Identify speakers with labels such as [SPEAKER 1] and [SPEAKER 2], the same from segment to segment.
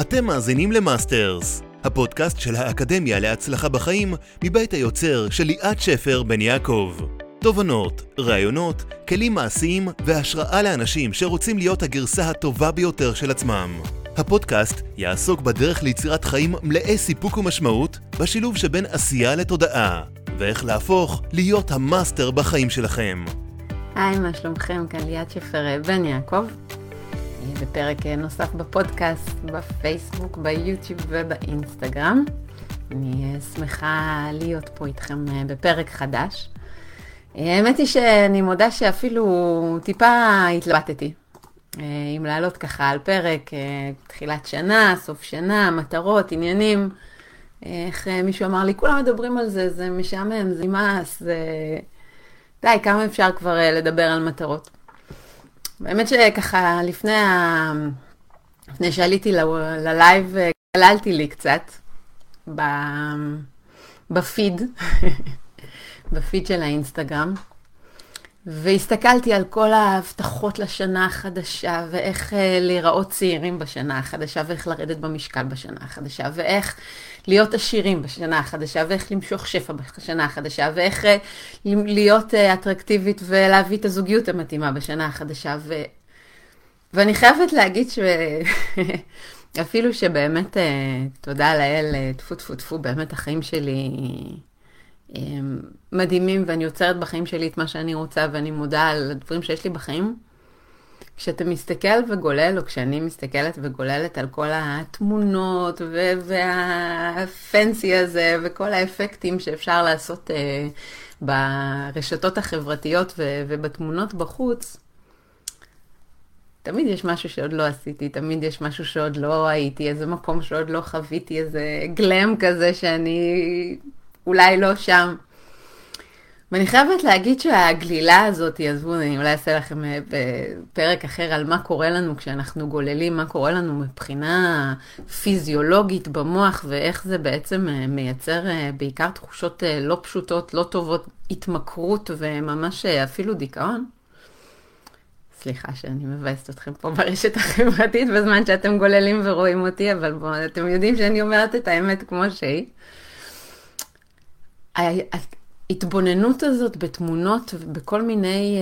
[SPEAKER 1] אתם מאזינים למאסטרס, הפודקאסט של האקדמיה להצלחה בחיים מבית היוצר של ליאת שפר בן יעקב. תובנות, רעיונות, כלים מעשיים והשראה לאנשים שרוצים להיות הגרסה הטובה ביותר של עצמם. הפודקאסט יעסוק בדרך ליצירת חיים מלאי סיפוק ומשמעות בשילוב שבין עשייה לתודעה, ואיך להפוך להיות המאסטר בחיים שלכם.
[SPEAKER 2] היי, מה שלומכם? כאן ליאת שפר בן יעקב. בפרק נוסף בפודקאסט, בפייסבוק, ביוטיוב ובאינסטגרם. אני שמחה להיות פה איתכם בפרק חדש. האמת היא שאני מודה שאפילו טיפה התלבטתי. אם לעלות ככה על פרק, תחילת שנה, סוף שנה, מטרות, עניינים. איך מישהו אמר לי, כולם מדברים על זה, זה משעמם, זה נמאס, זה... די, כמה אפשר כבר לדבר על מטרות. באמת שככה לפני שעליתי ללייב, גללתי לי קצת בפיד, בפיד של האינסטגרם, והסתכלתי על כל ההבטחות לשנה החדשה, ואיך להיראות צעירים בשנה החדשה, ואיך לרדת במשקל בשנה החדשה, ואיך להיות עשירים בשנה החדשה, ואיך למשוך שפע בשנה החדשה, ואיך להיות אטרקטיבית ולהביא את הזוגיות המתאימה בשנה החדשה. ואני חייבת להגיד אפילו שבאמת, תודה לאל, טפו טפו טפו, באמת החיים שלי מדהימים, ואני יוצרת בחיים שלי את מה שאני רוצה, ואני מודה על הדברים שיש לי בחיים. כשאתה מסתכל וגולל, או כשאני מסתכלת וגוללת על כל התמונות והפנסי הזה, וכל האפקטים שאפשר לעשות ברשתות החברתיות ובתמונות בחוץ, תמיד יש משהו שעוד לא עשיתי, תמיד יש משהו שעוד לא הייתי, איזה מקום שעוד לא חוויתי, איזה גלם כזה שאני אולי לא שם. ואני חייבת להגיד שהגלילה הזאת, עזבו, אני אולי אעשה לכם בפרק אחר על מה קורה לנו כשאנחנו גוללים, מה קורה לנו מבחינה פיזיולוגית במוח, ואיך זה בעצם מייצר בעיקר תחושות לא פשוטות, לא טובות, התמכרות וממש אפילו דיכאון. סליחה שאני מבאסת אתכם פה ברשת החברתית בזמן שאתם גוללים ורואים אותי, אבל בואו, אתם יודעים שאני אומרת את האמת כמו שהיא. ההתבוננות הזאת בתמונות ובכל מיני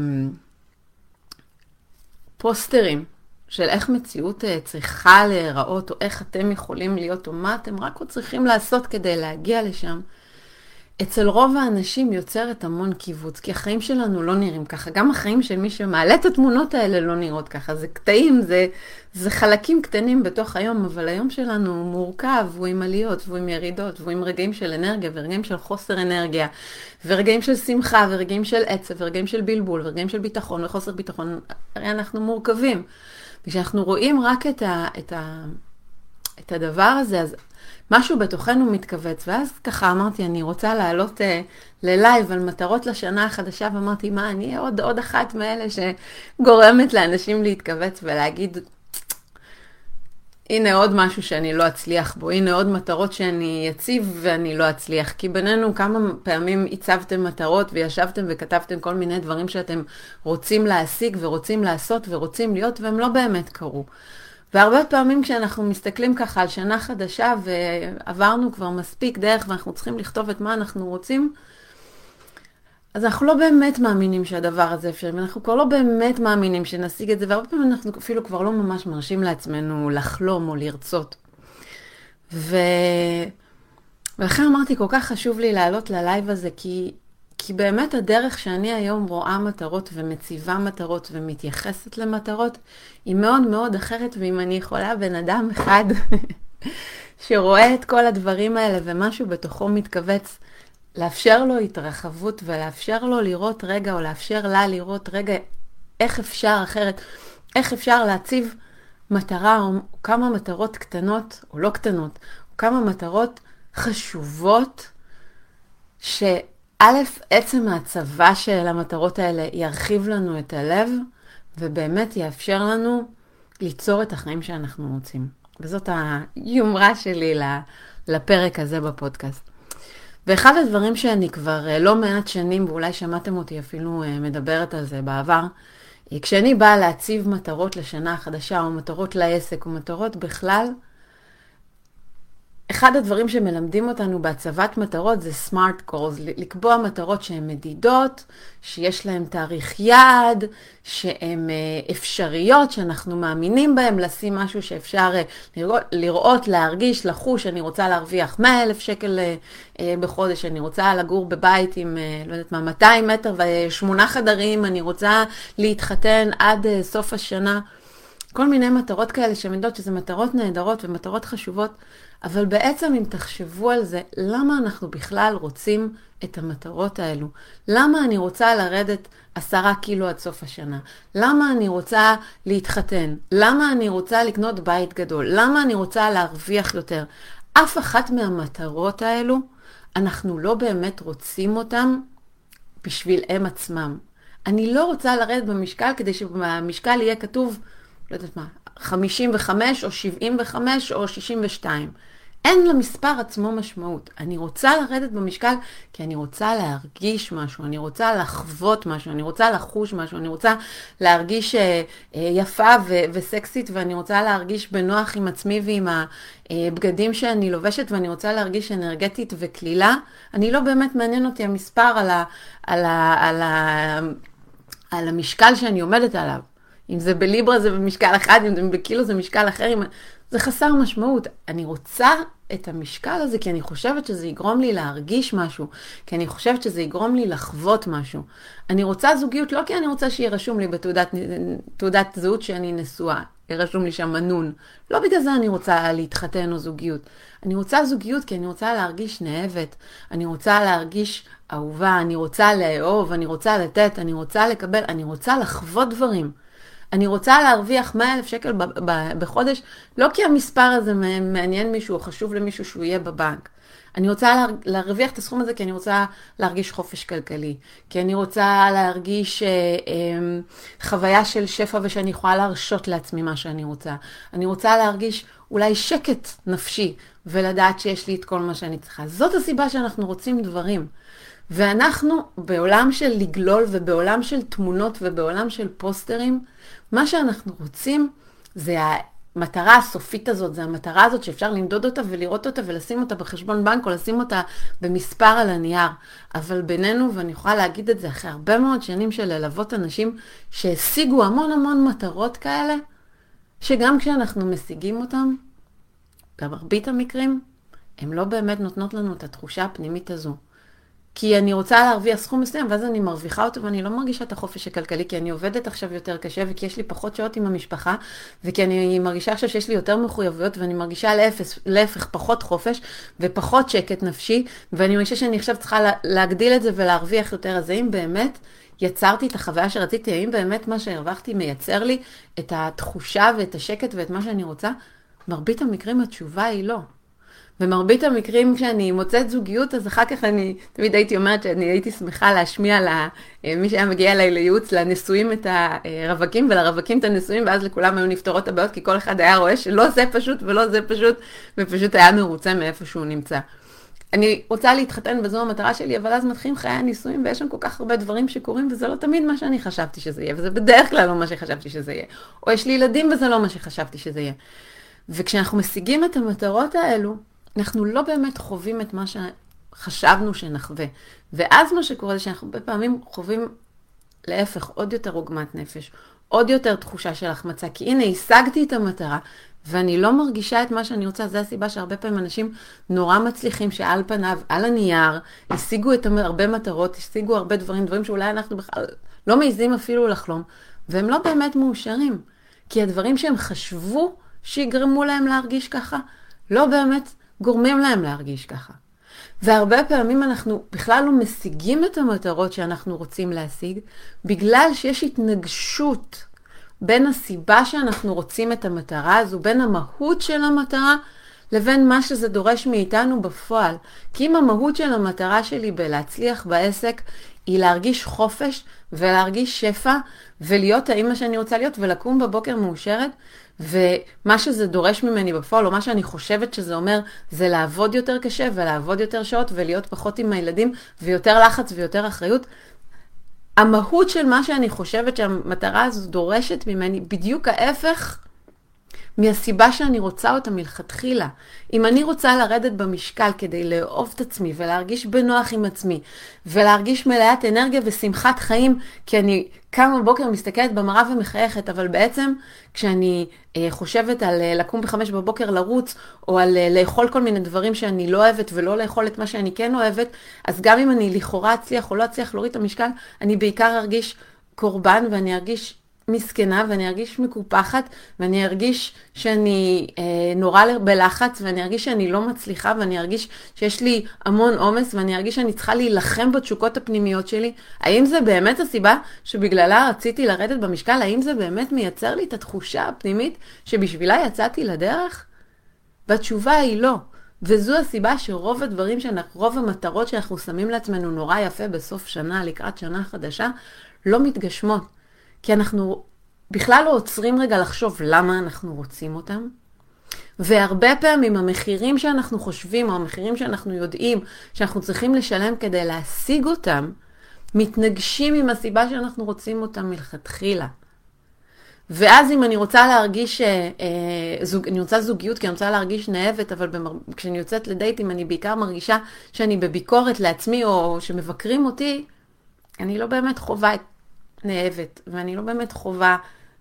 [SPEAKER 2] פוסטרים של איך מציאות צריכה להיראות, או איך אתם יכולים להיות, או מה אתם רק צריכים לעשות כדי להגיע לשם, אצל רוב האנשים יוצרת המון קיבוץ, כי החיים שלנו לא נראים ככה. גם החיים של מי שמעלה את התמונות האלה לא נראות ככה. זה קטעים, זה חלקים קטנים בתוך היום, אבל היום שלנו מורכב, הוא עם עליות, והוא עם ירידות, והוא עם רגעים של אנרגיה, ורגעים של חוסר אנרגיה, ורגעים של שמחה, ורגעים של עצב, ורגעים של בלבול, ורגעים של ביטחון וחוסר ביטחון. הרי אנחנו מורכבים. וכשאנחנו רואים רק את הדבר הזה, אז משהו בתוכנו מתכווץ, ואז ככה אמרתי, אני רוצה לעלות ללייב על מטרות לשנה החדשה, ואמרתי, מה, אני אהיה עוד אחת מאלה שגורמת לאנשים להתכווץ ולהגיד, הנה עוד משהו שאני לא אצליח בו, הנה עוד מטרות שאני אציב ואני לא אצליח, כי בינינו כמה פעמים הצבתם מטרות וישבתם וכתבתם כל מיני דברים שאתם רוצים להשיג ורוצים לעשות ורוצים להיות, והם לא באמת קרו. והרבה פעמים כשאנחנו מסתכלים ככה על שנה חדשה ועברנו כבר מספיק דרך ואנחנו צריכים לכתוב את מה אנחנו רוצים, אז אנחנו לא באמת מאמינים שהדבר הזה אפשר, ואנחנו כבר לא באמת מאמינים שנשיג את זה, והרבה פעמים אנחנו אפילו כבר לא ממש מרשים לעצמנו לחלום או לרצות. ולכן אמרתי, כל כך חשוב לי לעלות ללייב הזה, כי באמת הדרך שאני היום רואה מטרות ומציבה מטרות ומתייחסת למטרות, היא מאוד מאוד אחרת, ואם אני יכולה בן אדם אחד שרואה את כל הדברים האלה ומשהו בתוכו מתכווץ, לאפשר לו התרחבות ולאפשר לו לראות רגע, או לאפשר לה לראות רגע איך אפשר אחרת, איך אפשר להציב מטרה או כמה מטרות קטנות או לא קטנות, או כמה מטרות חשובות א', עצם ההצבה של המטרות האלה ירחיב לנו את הלב, ובאמת יאפשר לנו ליצור את החיים שאנחנו רוצים. וזאת היומרה שלי לפרק הזה בפודקאסט. ואחד הדברים שאני כבר לא מעט שנים, ואולי שמעתם אותי אפילו מדברת על זה בעבר, כשאני באה להציב מטרות לשנה החדשה, או מטרות לעסק, או מטרות בכלל, אחד הדברים שמלמדים אותנו בהצבת מטרות זה SMART goals, לקבוע מטרות שהן מדידות, שיש להן תאריך יעד, שהן אפשריות, שאנחנו מאמינים בהן, לשים משהו שאפשר לראות, להרגיש, לחוש. אני רוצה להרוויח 100,000 שקל בחודש, אני רוצה לגור בבית עם, לא יודעת מה, 200 מטר ו8 חדרים, אני רוצה להתחתן עד סוף השנה. כל מיני מטרות כאלה שמדות שזה מטרות נהדרות ומטרות חשובות, אבל בעצם אם תחשבו על זה, למה אנחנו בכלל רוצים את המטרות האלו? למה אני רוצה לרדת 10 קילו עד סוף השנה? למה אני רוצה להתחתן? למה אני רוצה לקנות בית גדול? למה אני רוצה להרוויח יותר? אף אחת מהמטרות האלו, אנחנו לא באמת רוצים אותם בשביל הם עצמם. אני לא רוצה לרדת במשקל כדי שבמשקל יהיה כתוב, לא יודעת מה, 55 או 75 או 62. אין למספר עצמו משמעות. אני רוצה לרדת במשקל כי אני רוצה להרגיש משהו, אני רוצה לחוות משהו, אני רוצה לחוש משהו, אני רוצה להרגיש יפה וסקסית, ואני רוצה להרגיש בנוח עם עצמי ועם הבגדים שאני לובשת, ואני רוצה להרגיש אנרגטית וכלילה. אני לא באמת מעניין אותי המספר על המשקל שאני עומדת עליו. אם זה בליברה זה במשקל אחד, אם זה בקילו זה משקל אחר, זה חסר משמעות. אני רוצה את המשקל הזה כי אני חושבת שזה יגרום לי להרגיש משהו, כי אני חושבת שזה יגרום לי לחוות משהו. אני רוצה זוגיות לא כי אני רוצה שיהיה רשום לי בתעודת זהות שאני נשואה, רשום לי שם מנון. לא בגלל זה אני רוצה להתחתן או זוגיות. אני רוצה זוגיות כי אני רוצה להרגיש נאהבת, אני רוצה להרגיש אהובה, אני רוצה לאהוב, אני רוצה לתת, אני רוצה לקבל, אני רוצה לחוות דברים. אני רוצה להרוויח 100,000 שקל בחודש, לא כי המספר הזה מעניין מישהו או חשוב למישהו שהוא יהיה בבנק. אני רוצה להרוויח את הסכום הזה כי אני רוצה להרגיש חופש כלכלי, כי אני רוצה להרגיש חוויה של שפע ושאני יכולה להרשות לעצמי מה שאני רוצה. אני רוצה להרגיש אולי שקט נפשי ולדעת שיש לי את כל מה שאני צריכה. זאת הסיבה שאנחנו רוצים דברים. ואנחנו בעולם של לגלול ובעולם של תמונות ובעולם של פוסטרים, מה שאנחנו רוצים זה המטרה הסופית הזאת, זה המטרה הזאת שאפשר למדוד אותה ולראות אותה ולשים אותה בחשבון בנק או לשים אותה במספר על הנייר. אבל בינינו, ואני יכולה להגיד את זה אחרי הרבה מאוד שנים של ללוות אנשים שהשיגו המון המון מטרות כאלה, שגם כשאנחנו משיגים אותם, במרבית המקרים, הם לא באמת נותנות לנו את התחושה הפנימית הזו. כי אני רוצה להרוויח סכום מסוים, ואז אני מרוויחה אותו, ואני לא מרגישה את החופש הכלכלי, כי אני עובדת עכשיו יותר קשה, וכי יש לי פחות שעות עם המשפחה, וכי אני מרגישה עכשיו שיש לי יותר מחויבויות, ואני מרגישה להפך פחות חופש, ופחות שקט נפשי, ואני מרגישה שאני עכשיו צריכה להגדיל את זה, ולהרוויח יותר. אז האם באמת יצרתי את החוויה שרציתי, האם באמת מה שהרווחתי מייצר לי את התחושה, ואת השקט, ואת מה שאני רוצה? מרבית המקרים התשובה היא לא. במרבית המקרים כשאני מוצאת זוגיות, אז אחר כך אני תמיד הייתי אומרת שאני הייתי שמחה להשמיע למי שהיה מגיע אליי לייעוץ, לנשואים את הרווקים ולרווקים את הנשואים, ואז לכולם היו נפתרות הבעיות, כי כל אחד היה רואה שלא זה פשוט ולא זה פשוט, ופשוט היה מרוצה מאיפה שהוא נמצא. אני רוצה להתחתן וזו המטרה שלי, אבל אז מתחילים חיי הנישואים, ויש שם כל כך הרבה דברים שקורים, וזה לא תמיד מה שאני חשבתי שזה יהיה, וזה בדרך כלל לא מה שחשבתי שזה יהיה. או יש לי ילדים וזה לא מה שחשבתי שזה יהיה. וכשאנחנו משיגים את המטרות האלו, אנחנו לא באמת חווים את מה שחשבנו שנחווה. ואז מה שקורה זה שאנחנו הרבה פעמים חווים להפך, עוד יותר עוגמת נפש, עוד יותר תחושה של החמצה, כי הנה, השגתי את המטרה, ואני לא מרגישה את מה שאני רוצה. זה הסיבה שהרבה פעמים אנשים נורא מצליחים שעל פניו, על הנייר, השיגו את הרבה מטרות, השיגו הרבה דברים שאולי אנחנו בכלל לא מעיזים אפילו לחלום, והם לא באמת מאושרים, כי הדברים שהם חשבו שיגרמו להם להרגיש ככה, לא באמת גורמים להם להרגיש ככה. והרבה פעמים אנחנו בכלל לא משיגים את המטרות שאנחנו רוצים להשיג, בגלל שיש התנגשות בין הסיבה שאנחנו רוצים את המטרה הזו, בין המהות של המטרה, לבין מה שזה דורש מאיתנו בפועל. כי אם המהות של המטרה שלי בלהצליח בעסק, היא להרגיש חופש ולהרגיש שפע, ולהיות האמא שאני רוצה להיות, ולקום בבוקר מאושרת, ומה שזה דורש ממני בפועל, או מה שאני חושבת שזה אומר, זה לעבוד יותר קשה, ולעבוד יותר שעות, ולהיות פחות עם הילדים, ויותר לחץ ויותר אחריות. המהות של מה שאני חושבת שהמטרה הזו דורשת ממני, בדיוק ההפך מהסיבה שאני רוצה אותה מלכתחילה. אם אני רוצה לרדת במשקל כדי לאהוב את עצמי ולהרגיש בנוח עם עצמי, ולהרגיש מלאת אנרגיה ושמחת חיים, כי אני קמה בבוקר מסתכלת במראה ומחייכת, אבל בעצם כשאני חושבת על לקום ב5 בבוקר לרוץ, או על לאכול כל מיני דברים שאני לא אוהבת, ולא לאכול את מה שאני כן אוהבת, אז גם אם אני לכאורה אצליח או לא אצליח להוריד את המשקל, אני בעיקר ארגיש קורבן, ואני ארגיש מסכנה, ואני ארגיש מקופחת, ואני ארגיש שאני נורא בלחץ, ואני ארגיש שאני לא מצליחה, ואני ארגיש שיש לי המון עומס, ואני ארגיש שאני צריכה להילחם בתשוקות הפנימיות שלי. האם זה באמת הסיבה שבגללה רציתי לרדת במשקל? האם זה באמת מייצר לי את התחושה הפנימית שבשבילה יצאתי לדרך? והתשובה היא לא. וזו הסיבה שרוב הדברים רוב המטרות שאנחנו שמים לעצמנו נורא יפה בסוף שנה, לקראת שנה חדשה, לא מתגשמות. כי אנחנו בכלל לא עוצרים רגע לחשוב למה אנחנו רוצים אותם. והרבה פעמים המחירים שאנחנו חושבים, או המחירים שאנחנו יודעים שאנחנו צריכים לשלם כדי להשיג אותם, מתנגשים עם הסיבה שאנחנו רוצים אותם מלכתחילה. ואז אם אני רוצה להרגיש, אני רוצה זוגיות, כי אני רוצה להרגיש נאהבת, אבל כשאני יוצאת לדייטים אני בעיקר מרגישה שאני בביקורת לעצמי, או שמבקרים אותי, אני לא באמת חובה נאהבת, ואני לא באמת חובה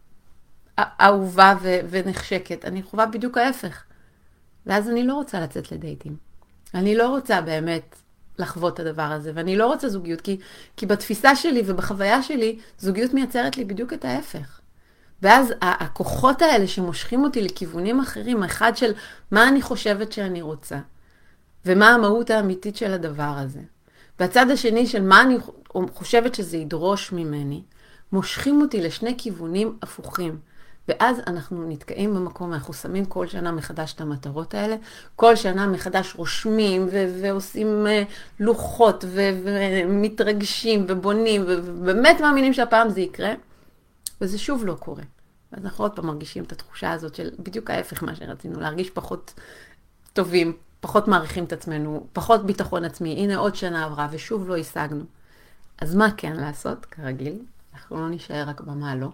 [SPEAKER 2] אהובה ונחשקת, אני חובה בדיוק ההפך. ואז אני לא רוצה לצאת לדייטים. אני לא רוצה באמת לחוות את הדבר הזה, ואני לא רוצה זוגיות, כי בתפיסה שלי ובחוויה שלי, זוגיות מייצרת לי בדיוק את ההפך. ואז הכוחות האלה שמושכים אותי לכיוונים אחרים, אחד של מה אני חושבת שאני רוצה, ומה המהות האמיתית של הדבר הזה. והצד השני של מה אני חושבת שזה ידרוש ממני, מושכים אותי לשני כיוונים הפוכים. ואז אנחנו נתקעים במקום, אנחנו שמים כל שנה מחדש את המטרות האלה, כל שנה מחדש רושמים ועושים לוחות ומתרגשים ובונים, ובאמת מאמינים שהפעם זה יקרה, וזה שוב לא קורה. ואז אנחנו עוד פעם מרגישים את התחושה הזאת של בדיוק ההפך מה שרצינו, להרגיש פחות טובים, פחות מעריכים את עצמנו, פחות ביטחון עצמי. הנה עוד שנה עברה ושוב לא השגנו. אז מה כן לעשות? כרגיל, אנחנו לא נשאר רק במה לא.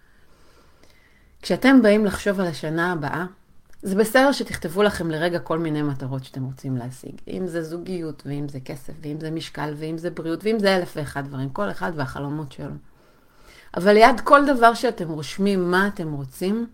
[SPEAKER 2] כשאתם באים לחשוב על השנה הבאה, זה בסדר שתכתבו לכם לרגע כל מיני מטרות שאתם רוצים להשיג. אם זה זוגיות, ואם זה כסף, ואם זה משקל, ואם זה בריאות, ואם זה 1,001 דברים, כל אחד והחלומות שלו. אבל ליד כל דבר שאתם רושמים מה אתם רוצים,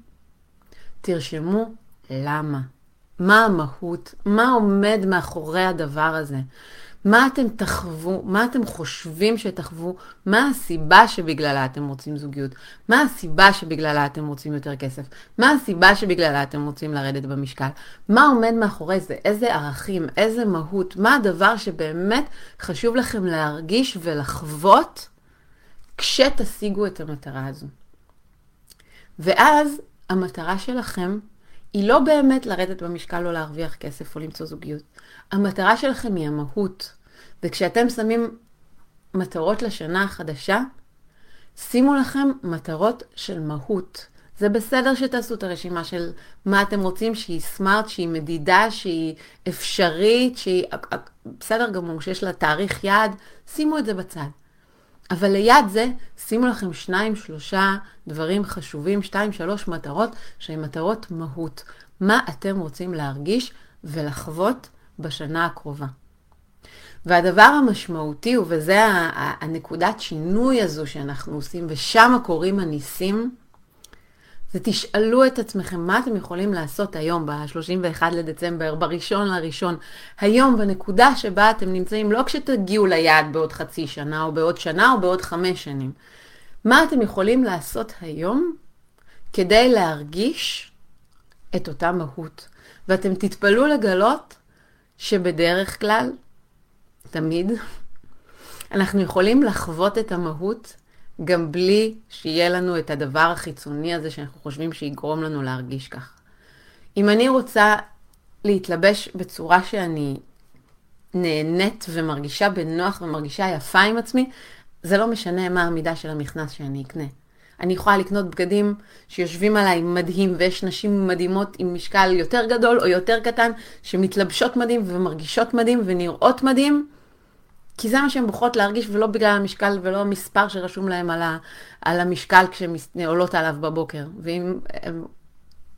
[SPEAKER 2] תרשמו למה. מה המהות? מה עומד מאחורי הדבר הזה? מה אתם תחוו? מה אתם חושבים שתחוו? מה הסיבה שבגללה אתם רוצים זוגיות? מה הסיבה שבגללה אתם רוצים יותר כסף? מה הסיבה שבגללה אתם רוצים לרדת במשקל? מה עומד מאחורי זה? איזה ערכים? איזה מהות? מה הדבר שבאמת חשוב לכם להרגיש ולחוות כשתשיגו את המטרה הזו? ואז המטרה שלכם היא לא באמת לרדת במשקל או להרוויח כסף או למצוא זוגיות. המטרה שלכם היא המהות. וכשאתם שמים מטרות לשנה החדשה, שימו לכם מטרות של מהות. זה בסדר שתעשו את הרשימה של מה אתם רוצים, שהיא סמארט, שהיא מדידה, שהיא אפשרית, שהיא בסדר גמור, שיש לה תאריך יעד, שימו את זה בצד. אבל ליד זה, שימו לכם 2-3 דברים חשובים, 2-3 מטרות, שהן מטרות מהות. מה אתם רוצים להרגיש ולחוות בשנה הקרובה. והדבר המשמעותי, וזה הנקודת שינוי הזו שאנחנו עושים, ושם קוראים הניסים, זה תשאלו את עצמכם מה אתם יכולים לעשות היום, ב-31 לדצמבר, ב1 לראשון, היום בנקודה שבה אתם נמצאים, לא כשתגיעו ליעד בעוד חצי שנה, או בעוד שנה, או בעוד 5 שנים. מה אתם יכולים לעשות היום, כדי להרגיש את אותה מהות. ואתם תתפלאו לגלות, שבדרך כלל, תמיד, אנחנו יכולים לחוות את המהות, גם בלי שיהיה לנו את הדבר החיצוני הזה שאנחנו חושבים שיגרום לנו להרגיש כך. אם אני רוצה להתלבש בצורה שאני נהנית ומרגישה בנוח ומרגישה יפה עם עצמי, זה לא משנה מה המידה של המכנס שאני אקנה. אני יכולה לקנות בגדים שיושבים עליי מדהים, ויש נשים מדהימות עם משקל יותר גדול או יותר קטן, שמתלבשות מדהים ומרגישות מדהים ונראות מדהים, כי זה מה שהן בוחרות להרגיש, ולא בגלל המשקל ולא המספר שרשום להם על המשקל כשהן עולות עליו בבוקר. ואם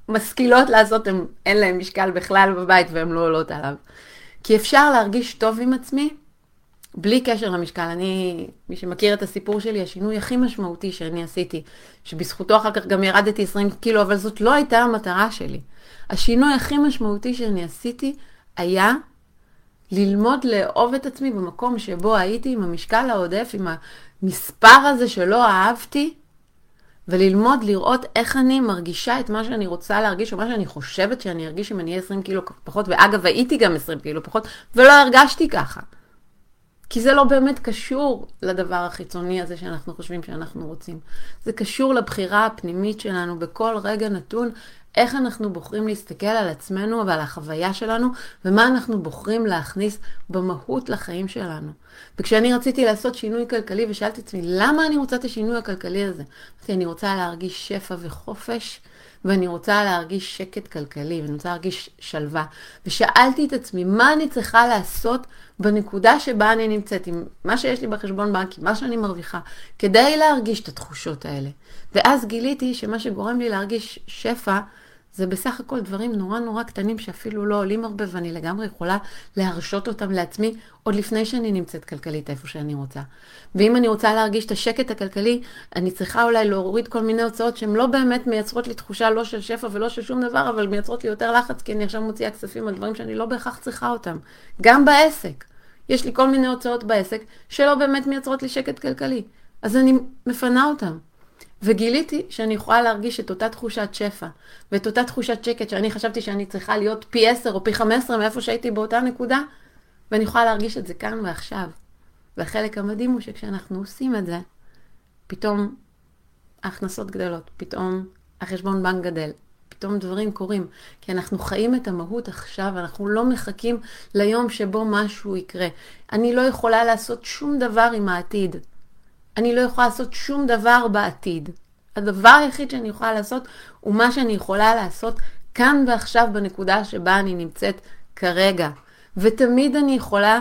[SPEAKER 2] משכילות לעשות, אין להם משקל בכלל בבית והן לא עולות עליו. כי אפשר להרגיש טוב עם עצמי, בלי קשר למשקל. מי שמכיר את הסיפור שלי, השינוי הכי משמעותי שאני עשיתי, שבזכותו אחר כך גם ירדתי 20 קילו, אבל זאת לא הייתה המטרה שלי. השינוי הכי משמעותי שאני עשיתי היה ללמוד לאהוב את עצמי במקום שבו הייתי עם המשקל העודף, עם המספר הזה שלא אהבתי, וללמוד לראות איך אני מרגישה את מה שאני רוצה להרגיש, או מה שאני חושבת שאני ארגיש אם אני אהיה 20 קילו פחות, ואגב הייתי גם 20 קילו פחות, ולא הרגשתי ככה. כי זה לא באמת קשור לדבר החיצוני הזה שאנחנו חושבים שאנחנו רוצים. זה קשור לבחירה הפנימית שלנו בכל רגע נתון, איך אנחנו בוחרים להסתכל על עצמנו ועל החוויה שלנו, ומה אנחנו בוחרים להכניס במהות לחיים שלנו. וכשאני רציתי לעשות שינוי כלכלי ושאלתי את עצמי, למה אני רוצה את השינוי הכלכלי הזה? כי אני רוצה להרגיש שפע וחופש, ואני רוצה להרגיש שקט כלכלי, ואני רוצה להרגיש שלווה. ושאלתי את עצמי, מה אני צריכה לעשות בנקודה שבה אני נמצאת, עם מה שיש לי בחשבון בנק, עם מה שאני מרוויחה, כדי להרגיש את התחושות האלה. ואז גיליתי שמה שגורם לי להרגיש שפע, זה בסך הכל דברים נורא נורא קטנים שאפילו לא עולים הרבה, ואני לגמרי יכולה להרשות אותם לעצמי עוד לפני שאני נמצאת כלכלית איפה שאני רוצה. ואם אני רוצה להרגיש את השקט הכלכלי, אני צריכה אולי להוריד כל מיני הוצאות שהן לא באמת מייצרות לי תחושה לא של שפע ולא של שום דבר, אבל מייצרות לי יותר לחץ, כי אני עכשיו מוציאה כספים על דברים שאני לא בהכרח צריכה אותם. גם בעסק. יש לי כל מיני הוצאות בעסק שלא באמת מייצרות לי שקט כלכלי. אז אני מפנה אותם. וגיליתי שאני יכולה להרגיש את אותה תחושת שפע, ואת אותה תחושת שקט שאני חשבתי שאני צריכה להיות פי 10 או פי 15 מאיפה שהייתי באותה נקודה, ואני יכולה להרגיש את זה כאן ועכשיו. והחלק המדהים הוא שכשאנחנו עושים את זה, פתאום ההכנסות גדלות, פתאום החשבון בנק גדל, פתאום דברים קורים, כי אנחנו חיים את המהות עכשיו, אנחנו לא מחכים ליום שבו משהו יקרה. אני לא יכולה לעשות שום דבר עם העתיד. אני לא יכולה לעשות שום דבר בעתיד. הדבר היחיד שאני יכולה לעשות הוא מה שאני יכולה לעשות כאן ועכשיו בנקודה שבה אני נמצאת כרגע. ותמיד אני יכולה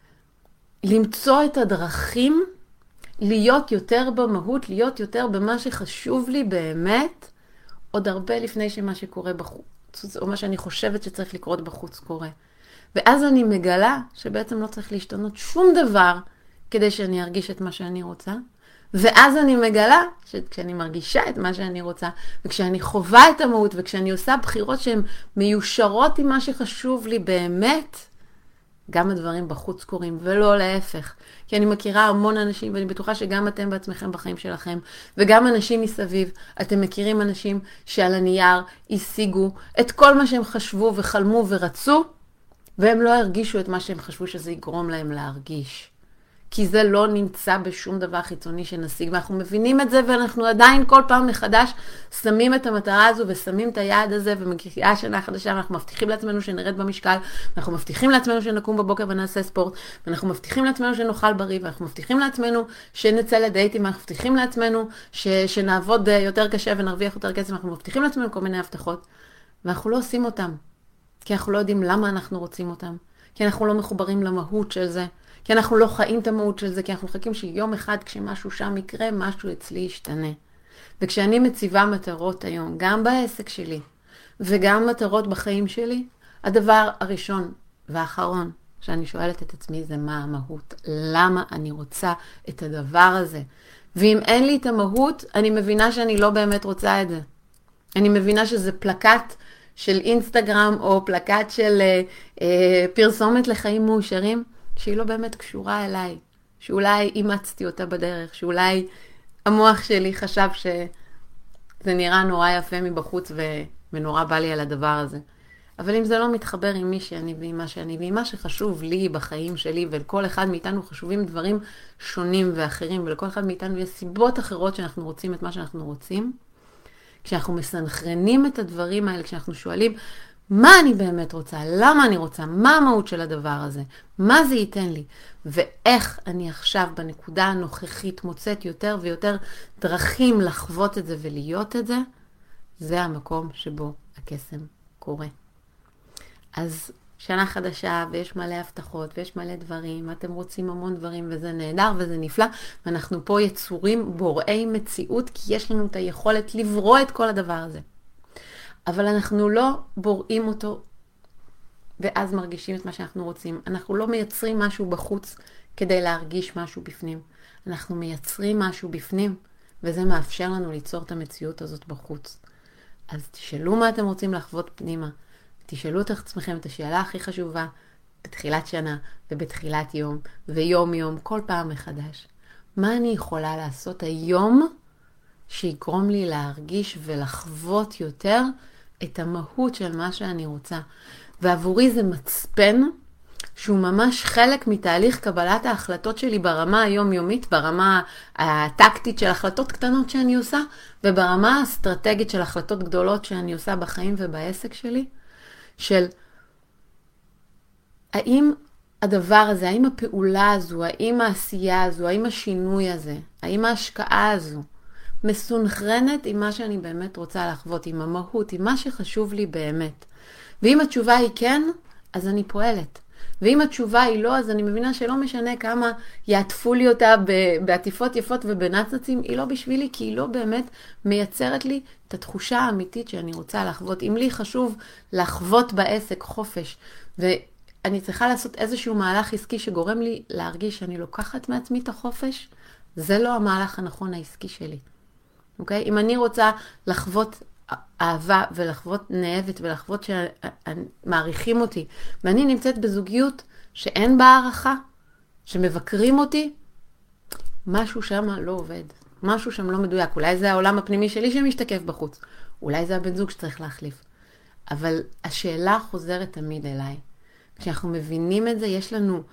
[SPEAKER 2] למצוא את הדרכים להיות יותר במהות, להיות יותר במה שחשוב לי באמת, עוד הרבה לפני שמה שקורה בחוץ, או מה שאני חושבת שצריך לקרות בחוץ קורה. ואז אני מגלה שבעצם לא צריך להשתנות שום דבר כדי שאני ארגיש את מה שאני רוצה. ואז אני מגלה שכשאני מרגישה את מה שאני רוצה, וכשאני חווה את המהות, וכשאני עושה בחירות שהן מיושרות עם מה שחשוב לי באמת, גם הדברים בחוץ קורים, ולא להפך. כי אני מכירה המון אנשים, ואני בטוחה שגם אתם בעצמכם בחיים שלכם, וגם אנשים מסביב, אתם מכירים אנשים שעל הנייר השיגו את כל מה שהם חשבו וחלמו ורצו, והם לא הרגישו את מה שהם חשבו שזה יגרום להם להרגיש. כי זה לא נמצא בשום דבר חיצוני שנשיג, ואנחנו מבינים את זה, ואנחנו עדיין כל פעם מחדש שמים את המטרה הזו, ושמים את היעד הזה, ומגיעה שנה חדשה, ואנחנו מבטיחים לעצמנו שנרד במשקל, ואנחנו מבטיחים לעצמנו שנקום בבוקר ונעשה ספורט, ואנחנו מבטיחים לעצמנו שנאכל בריא, ואנחנו מבטיחים לעצמנו שנצא לדייטים, ואנחנו מבטיחים לעצמנו שנעבוד יותר קשה ונרוויח יותר כסף, ואנחנו מבטיחים לעצמנו כל מיני הבטחות, ואנחנו לא עושים אותם, כי אנחנו לא יודעים למה אנחנו רוצים אותם, כי אנחנו לא מחוברים למהות של זה, כי אנחנו לא חיים את המהות של זה, כי אנחנו מחכים שיום אחד כשמשהו שם יקרה, משהו אצלי ישתנה. וכשאני מציבה מטרות היום, גם בעסק שלי, וגם מטרות בחיים שלי, הדבר הראשון והאחרון שאני שואלת את עצמי זה מה המהות, למה אני רוצה את הדבר הזה. ואם אין לי את המהות, אני מבינה שאני לא באמת רוצה את זה. אני מבינה שזה פלקט של אינסטגרם, או פלקט של פרסומת לחיים מאושרים, שהיא לא באמת קשורה אליי, שאולי אימצתי אותה בדרך, שאולי המוח שלי חשב שזה נראה נורא יפה מבחוץ ונורא בא לי על הדבר הזה. אבל אם זה לא מתחבר עם מי שאני ועם מה שאני ועם מה שחשוב לי בחיים שלי, ולכל אחד מאיתנו חשובים דברים שונים ואחרים, ולכל אחד מאיתנו יש סיבות אחרות שאנחנו רוצים את מה שאנחנו רוצים, כשאנחנו מסנכרנים את הדברים האלה, כשאנחנו שואלים, מה אני באמת רוצה? למה אני רוצה? מה המהות של הדבר הזה? מה זה ייתן לי? ואיך אני עכשיו בנקודה הנוכחית מוצאת יותר ויותר דרכים לחוות את זה ולהיות את זה? זה המקום שבו הקסם קורה. אז שנה חדשה ויש מלא הבטחות ויש מלא דברים, אתם רוצים המון דברים וזה נהדר וזה נפלא, ואנחנו פה יצורים בוראי מציאות כי יש לנו את היכולת לברוא את כל הדבר הזה. אבל אנחנו לא בוראים אותו ואז מרגישים את מה שאנחנו רוצים. אנחנו לא מייצרים משהו בחוץ כדי להרגיש משהו בפנים. אנחנו מייצרים משהו בפנים, וזה מאפשר לנו ליצור את המציאות הזאת בחוץ. אז תשאלו מה אתם רוצים לחוות פנימה. תשאלו את עצמכם את השאלה הכי חשובה בתחילת שנה ובתחילת יום ויום יום, כל פעם מחדש. מה אני יכולה לעשות היום שיגרום לי להרגיש ולחוות יותר את המהות של מה שאני רוצה? ועבורי זה מצפן שהוא ממש חלק מתהליך קבלת ההחלטות שלי ברמה היומיומית, ברמה הטקטית של החלטות קטנות שאני עושה, וברמה האסטרטגית של החלטות גדולות שאני עושה בחיים ובעסק שלי, של האם הדבר הזה, האם הפעולה הזו, האם העשייה הזו, האם השינוי הזה, האם ההשקעה הזו, מסונכרנת עם מה שאני באמת רוצה לחוות, עם המהות, עם מה שחשוב לי באמת. ואם התשובה היא כן, אז אני פועלת. ואם התשובה היא לא, אז אני מבינה שלא משנה כמה יעטפו לי אותה בעטיפות יפות ובנצנצים, היא לא בשבילי, כי היא לא באמת מייצרת לי את התחושה האמיתית שאני רוצה לחוות. אם לי חשוב לחוות בעסק חופש, ואני צריכה לעשות איזשהו מהלך עסקי שגורם לי להרגיש שאני לוקחת מעצמי את החופש, זה לא המהלך הנכון העסקי שלי. אוקיי? אם אני רוצה לחוות אהבה ולחוות נאהבת ולחוות שמעריכים אותי, ואני נמצאת בזוגיות שאין בה הערכה, שמבקרים אותי, משהו שם לא עובד. משהו שם לא מדויק. אולי זה העולם הפנימי שלי שמשתקף בחוץ. אולי זה הבן זוג שצריך להחליף. אבל השאלה חוזרת תמיד אליי. כשאנחנו מבינים את זה, יש לנו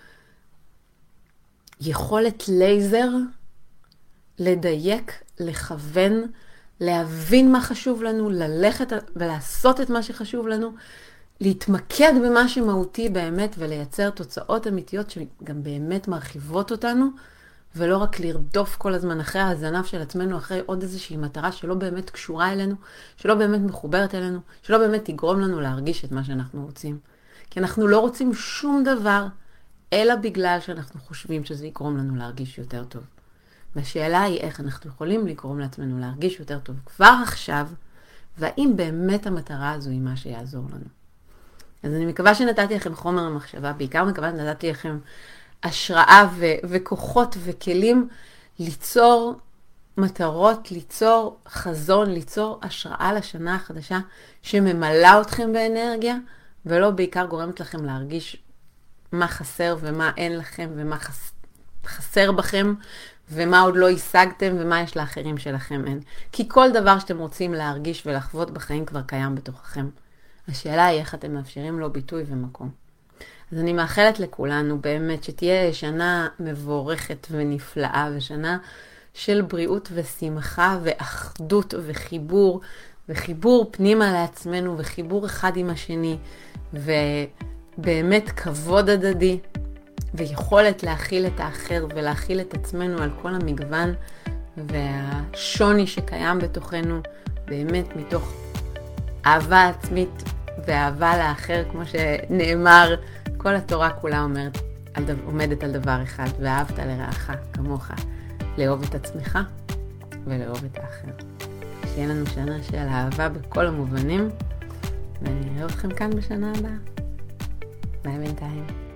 [SPEAKER 2] יכולת לייזר לדייק, לכוון, להבין מה חשוב לנו, ללכת ולעשות את מה שחשוב לנו, להתמקד במה שמהותי באמת ולייצר תוצאות אמיתיות שגם באמת מרחיבות אותנו, ולא רק לרדוף כל הזמן אחרי הזנב של עצמנו, אחרי עוד איזושהי מטרה שלא באמת קשורה אלינו, שלא באמת מחוברת אלינו, שלא באמת תגרום לנו להרגיש את מה שאנחנו רוצים. כי אנחנו לא רוצים שום דבר, אלא בגלל שאנחנו חושבים שזה יגרום לנו להרגיש יותר טוב. והשאלה היא איך אנחנו יכולים לגרום לעצמנו להרגיש יותר טוב כבר עכשיו, והאם באמת המטרה הזו היא מה שיעזור לנו. אז אני מקווה שנתתי לכם חומר המחשבה, בעיקר מקווה שנתתי לכם השראה וכוחות וכלים ליצור מטרות, ליצור חזון, ליצור השראה לשנה החדשה שממלאה אתכם באנרגיה, ולא בעיקר גורמת לכם להרגיש מה חסר ומה אין לכם ומה חסר בכם, ומה עוד לא השגתם ומה יש לאחרים שלכם אין. כי כל דבר שאתם רוצים להרגיש ולחוות בחיים כבר קיים בתוככם. השאלה היא איך אתם מאפשרים לו ביטוי ומקום. אז אני מאחלת לכולנו באמת שתהיה שנה מבורכת ונפלאה, ושנה של בריאות ושמחה ואחדות וחיבור פנימה לעצמנו, וחיבור אחד עם השני, ובאמת כבוד הדדי, ויכולת להכיל את האחר ולהכיל את עצמנו על כל המגוון והשוני שקיים בתוכנו, באמת מתוך אהבה עצמית ואהבה לאחר, כמו שנאמר, כל התורה כולה עומדת על דבר אחד, ואהבת לרעך כמוך, לאהוב את עצמך ולאהוב את האחר. שיהיה לנו שנה של אהבה בכל המובנים, ואני אראה אתכם כאן בשנה הבאה. ביי בינתיים.